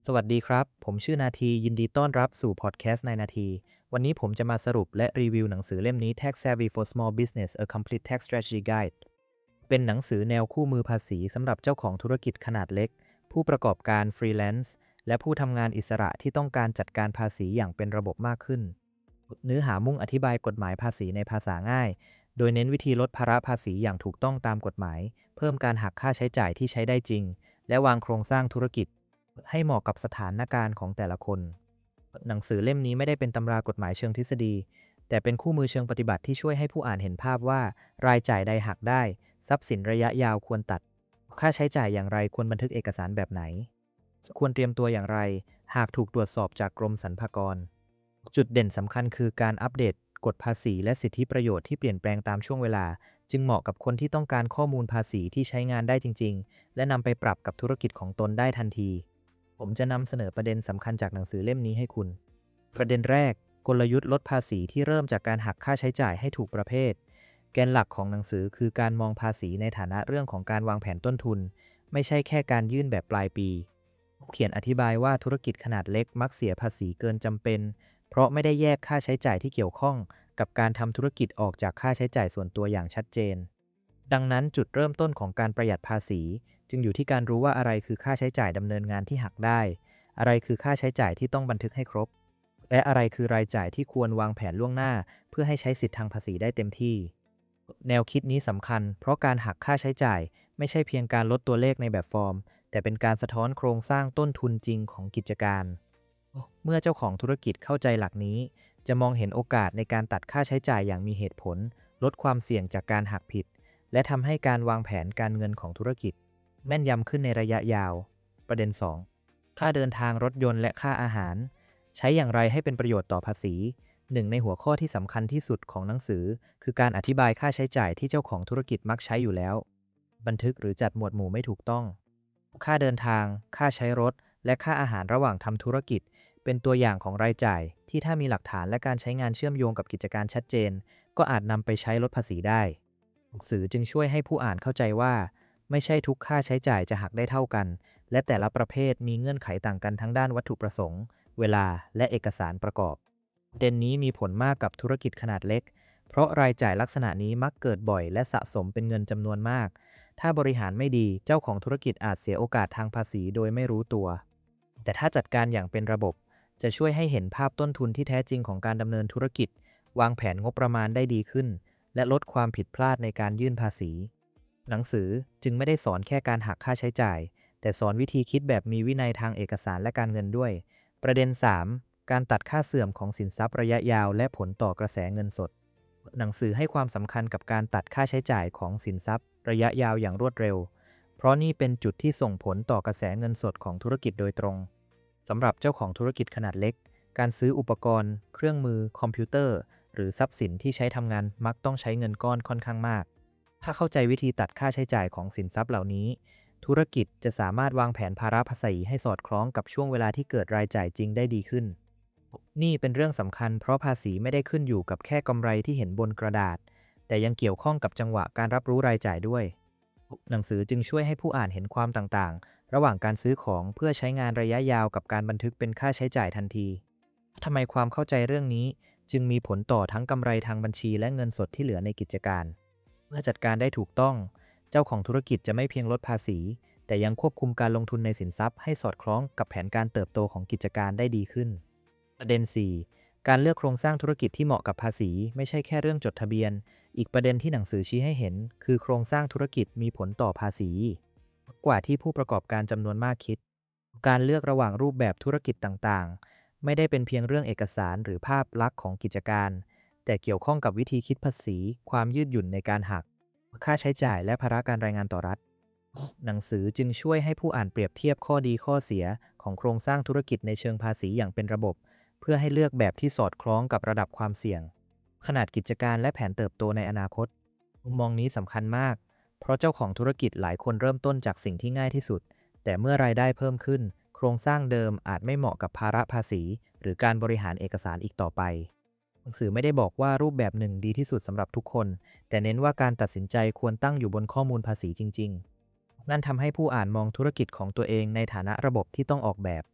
สวัสดีครับ ผมชื่อนาทียินดีต้อนรับสู่พอดแคสต์ในนาที วันนี้ผมจะมาสรุปและรีวิวหนังสือเล่มนี้ Tax Savvy for Small Business A Complete Tax Strategy Guide เป็นหนังสือแนวคู่มือภาษีสำหรับเจ้าของธุรกิจขนาดเล็ก ผู้ประกอบการฟรีแลนซ์และผู้ทำงานอิสระที่ต้องการจัดการภาษีอย่างเป็นระบบมากขึ้น เนื้อหามุ่งอธิบายกฎหมายภาษีในภาษาง่าย โดยเน้นวิธีลดภาระภาษีอย่างถูกต้องตามกฎหมาย เพิ่มการหักค่าใช้จ่ายที่ใช้ได้จริง และวางโครงสร้างธุรกิจให้เหมาะกับสถานการณ์ของแต่ละคน หนังสือเล่มนี้ไม่ได้เป็นตำรากฎหมายเชิงทฤษฎี แต่เป็นคู่มือเชิงปฏิบัติที่ช่วยให้ผู้อ่านเห็นภาพว่ารายจ่ายใดหักได้ ทรัพย์สินระยะยาวควรตัด ค่าใช้จ่ายอย่างไรควรบันทึกเอกสารแบบไหน ควรเตรียมตัวอย่างไร หากถูกตรวจสอบจากกรมสรรพากร จุดเด่นสำคัญคือการอัปเดตกฎภาษีและสิทธิประโยชน์ที่เปลี่ยนแปลงตามช่วงเวลา จึงเหมาะกับคนที่ต้องการข้อมูลภาษีที่ใช้งานได้จริงๆ และนำไปปรับกับธุรกิจของตนได้ทันที ผมจะนำเสนอประเด็นสำคัญจากหนังสือเล่มนี้ให้คุณ ประเด็นแรก กลยุทธ์ลดภาษีที่เริ่มจากการหักค่าใช้จ่ายให้ถูกประเภท แกนหลักของหนังสือคือการมองภาษีในฐานะเรื่องของการวางแผนต้นทุน ไม่ใช่แค่การยื่นแบบปลายปีเขียนอธิบายว่าธุรกิจขนาดเล็กมักเสียภาษีเกินจำเป็น เพราะไม่ได้แยกค่าใช้จ่ายที่เกี่ยวข้องกับการทำธุรกิจออกจากค่าใช้จ่ายส่วนตัวอย่างชัดเจน ดังนั้นจุดเริ่มต้นของการประหยัดภาษีจึงอยู่ที่การรู้ว่าอะไรคือค่าใช้จ่ายดำเนินงานที่หักได้ อะไรคือค่าใช้จ่ายที่ต้องบันทึกให้ครบ และอะไรคือรายจ่ายที่ควรวางแผนล่วงหน้าเพื่อให้ใช้สิทธิทางภาษีได้เต็มที่ แนวคิดนี้สำคัญเพราะการหักค่าใช้จ่ายไม่ใช่เพียงการลดตัวเลขในแบบฟอร์ม แต่เป็นการสะท้อนโครงสร้างต้นทุนจริงของกิจการ เมื่อเจ้าของธุรกิจเข้าใจหลักนี้ จะมองเห็นโอกาสในการตัดค่าใช้จ่ายอย่างมีเหตุผล ลดความเสี่ยงจากการหักผิด และทำให้การวางแผนการเงินของธุรกิจแม่นยำขึ้นในระยะยาว ประเด็น 2 ค่าเดินทางรถยนต์และค่าอาหาร ใช้อย่างไรให้เป็นประโยชน์ต่อภาษีหนึ่งในหัวข้อที่สำคัญที่สุดของหนังสือ คือการอธิบายค่าใช้จ่ายที่เจ้าของธุรกิจมักใช้อยู่แล้ว บันทึกหรือจัดหมวดหมู่ไม่ถูกต้อง ค่าเดินทาง ค่าใช้รถ และค่าอาหารระหว่างทำธุรกิจ เป็นตัวอย่างของรายจ่ายที่ถ้ามีหลักฐานและการใช้งานเชื่อมโยงกับกิจการชัดเจน ก็อาจนำไปใช้ลดภาษีได้หนังสือจึงช่วยให้ผู้อ่านเข้าใจว่า ไม่ใช่ทุกค่าใช้จ่ายจะหักได้เท่ากัน และแต่ละประเภทมีเงื่อนไขต่างกันทั้งด้านวัตถุประสงค์ เวลา และเอกสารประกอบประเด็นนี้มีผลมากกับธุรกิจขนาดเล็ก เพราะรายจ่ายลักษณะนี้มักเกิดบ่อยและสะสมเป็นเงินจำนวนมาก ถ้าบริหารไม่ดีเจ้าของธุรกิจอาจเสียโอกาสทางภาษีโดยไม่รู้ตัว แต่ถ้าจัดการอย่างเป็นระบบ จะช่วยให้เห็นภาพต้นทุนที่แท้จริงของการดำเนินธุรกิจ วางแผนงบประมาณได้ดีขึ้น และลดความผิดพลาดในการยื่นภาษี หนังสือจึงไม่ได้สอนแค่การหักค่าใช้จ่าย แต่สอนวิธีคิดแบบมีวินัยทางเอกสารและการเงินด้วย ประเด็น 3 การตัดค่าเสื่อมของสินทรัพย์ระยะยาวและผลต่อกระแสเงินสด หนังสือให้ความสำคัญกับการตัดค่าใช้จ่ายของสินทรัพย์ระยะยาวอย่างรวดเร็ว เพราะนี่เป็นจุดที่ส่งผลต่อกระแสเงินสดของธุรกิจโดยตรง สำหรับเจ้าของธุรกิจขนาดเล็ก การซื้ออุปกรณ์ เครื่องมือ คอมพิวเตอร์ หรือทรัพย์สินที่ใช้ทำงานมักต้องใช้เงินก้อนค่อนข้างมาก ถ้าเข้าใจวิธีตัดค่าใช้จ่ายของสินทรัพย์เหล่านี้ ธุรกิจจะสามารถวางแผนภาระภาษีให้สอดคล้องกับช่วงเวลาที่เกิดรายจ่ายจริงได้ดีขึ้น นี่เป็นเรื่องสำคัญเพราะภาษีไม่ได้ขึ้นอยู่กับแค่กำไรที่เห็นบนกระดาษ แต่ยังเกี่ยวข้องกับจังหวะการรับรู้รายจ่ายด้วย หนังสือจึงช่วยให้ผู้อ่านเห็นความต่างๆ ระหว่างการซื้อของเพื่อใช้งานระยะยาวกับการบันทึกเป็นค่าใช้จ่ายทันที ทำไมความเข้าใจเรื่องนี้จึงมีผลต่อทั้งกำไรทางบัญชีและเงินสดที่เหลือในกิจการ เมื่อจัดการได้ถูกต้อง เจ้าของธุรกิจจะไม่เพียงลดภาษี แต่ยังควบคุมการลงทุนในสินทรัพย์ให้สอดคล้องกับแผนการเติบโตของกิจการได้ดีขึ้น ประเด็น 4 การเลือกโครงสร้างธุรกิจที่เหมาะกับภาษีไม่ใช่แค่เรื่องจดทะเบียน อีกประเด็นที่หนังสือชี้ให้เห็น คือโครงสร้างธุรกิจมีผลต่อภาษีกว่าที่ผู้ประกอบการจำนวนมากคิด การเลือกระหว่างรูปแบบธุรกิจต่างๆ ไม่ได้เป็นเพียงเรื่องเอกสารหรือภาพลักษณ์ของกิจการ แต่เกี่ยวข้องกับวิธีคิดภาษี ความยืดหยุ่นในการหัก ค่าใช้จ่ายและภาระการรายงานต่อรัฐ หนังสือจึงช่วยให้ผู้อ่านเปรียบเทียบข้อดีข้อเสียของโครงสร้างธุรกิจในเชิงภาษีอย่างเป็นระบบ เพื่อให้เลือกแบบที่สอดคล้องกับระดับความเสี่ยง ขนาดกิจการและแผนเติบโตในอนาคต มุมมองนี้สำคัญมาก เพราะเจ้าของธุรกิจหลายคนเริ่มต้นจากสิ่งที่ง่ายที่สุด แต่เมื่อรายได้เพิ่มขึ้น โครงสร้างเดิมอาจไม่เหมาะกับภาระภาษี หรือการบริหารเอกสารอีกต่อไป หนังสือไม่ได้บอกว่ารูปแบบหนึ่งดีที่สุดสำหรับทุกคน แต่เน้นว่าการตัดสินใจควรตั้งอยู่บนข้อมูลภาษีจริงๆ นั่นทำให้ผู้อ่านมองธุรกิจของตัวเองในฐานะระบบที่ต้องออกแบบ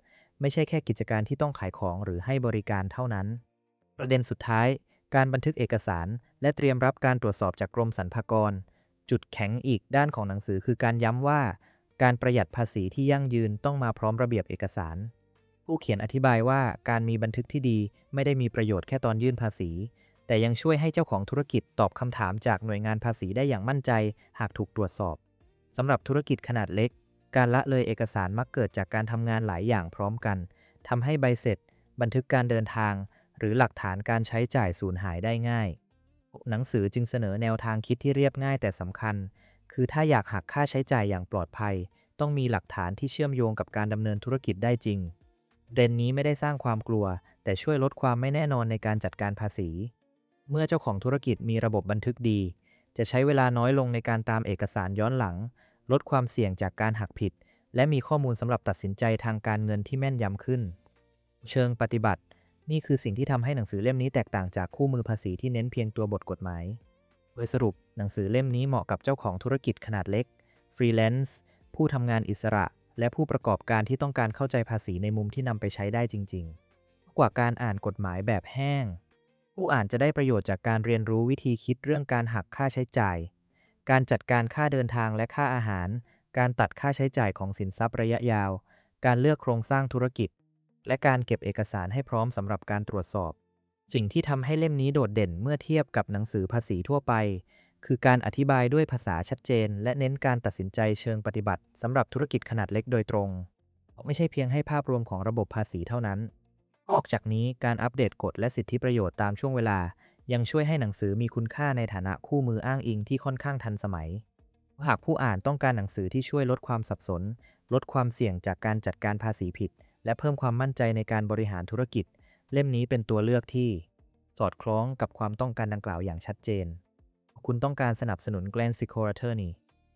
ไม่ใช่แค่กิจการที่ต้องขายของหรือให้บริการเท่านั้นประเด็นสุดท้ายการบันทึกเอกสารและเตรียมรับการตรวจสอบจากกรมสรรพากรจุดแข็งอีกด้านของหนังสือคือการย้ำว่าการประหยัดภาษีที่ยั่งยืนต้องมาพร้อมระเบียบเอกสารผู้เขียนอธิบายว่าการมีบันทึกที่ดีไม่ได้มีประโยชน์แค่ตอนยื่นภาษีแต่ยังช่วยให้เจ้าของธุรกิจตอบคำถามจากหน่วยงานภาษีได้อย่างมั่นใจหากถูกตรวจสอบสำหรับธุรกิจขนาดเล็กการละเลยเอกสารมักเกิดจากการทำงานหลายอย่างพร้อมกันทำให้ใบเสร็จบันทึกการเดินทางหรือหลักฐานการใช้จ่ายสูญหายได้ง่ายหนังสือจึงเสนอแนวทางคิดที่เรียบง่ายแต่สำคัญคือถ้าอยากหักค่าใช้จ่ายอย่างปลอดภัยต้องมีหลักฐานที่เชื่อมโยงกับการดำเนินธุรกิจได้จริงเรนนี้ไม่ได้สร้างความกลัวแต่ช่วยลดความไม่แน่นอนในการจัดการภาษีเมื่อเจ้าของธุรกิจมีระบบบันทึกดีจะใช้เวลาน้อยลงในการตามเอกสารย้อนหลังลดความเสี่ยงจากการหักผิดและมีข้อมูลสำหรับตัดสินใจทางการเงินที่แม่นยำขึ้นเชิงปฏิบัตินี่คือสิ่งที่ทำให้หนังสือเล่มนี้แตกต่างจากคู่มือภาษีที่เน้นเพียงตัวบทกฎหมายโดยสรุปหนังสือเล่มนี้เหมาะกับเจ้าของธุรกิจขนาดเล็กฟรีแลนซ์ผู้ทำงานอิสระและผู้ประกอบการที่ต้องการเข้าใจภาษีในมุมที่นำไปใช้ได้จริงๆกว่าการอ่านกฎหมายแบบแห้งผู้อ่านจะได้ประโยชน์จากการเรียนรู้วิธีคิดเรื่องการหักค่าใช้จ่ายการจัดการค่าเดินทางและค่าอาหารการตัดค่าใช้จ่ายของสินทรัพย์ระยะยาวการเลือกโครงสร้างธุรกิจและการเก็บเอกสารให้พร้อมสำหรับการตรวจสอบสิ่งที่ทำให้เล่มนี้โดดเด่นเมื่อเทียบกับหนังสือภาษีทั่วไปคือการอธิบายด้วยภาษาชัดเจนและเน้นการตัดสินใจเชิงปฏิบัติสำหรับธุรกิจขนาดเล็กโดยตรงไม่ใช่เพียงให้ภาพรวมของระบบภาษีเท่านั้นนอกจากนี้การอัปเดตกฎและสิทธิประโยชน์ตามช่วงเวลายังช่วยให้หนังสือมีคุณค่าในฐานะคู่มืออ้างอิงที่ค่อนข้างทันสมัยหากผู้อ่านต้องการหนังสือที่ช่วยลดความสับสนลดความเสี่ยงจากการจัดการภาษีผิดและเพิ่มความมั่นใจในการบริหารธุรกิจเล่มนี้เป็นตัวเลือกที่สอดคล้องกับความต้องการดังกล่าวอย่างชัดเจนคุณต้องการสนับสนุน Glenn Secure Attorney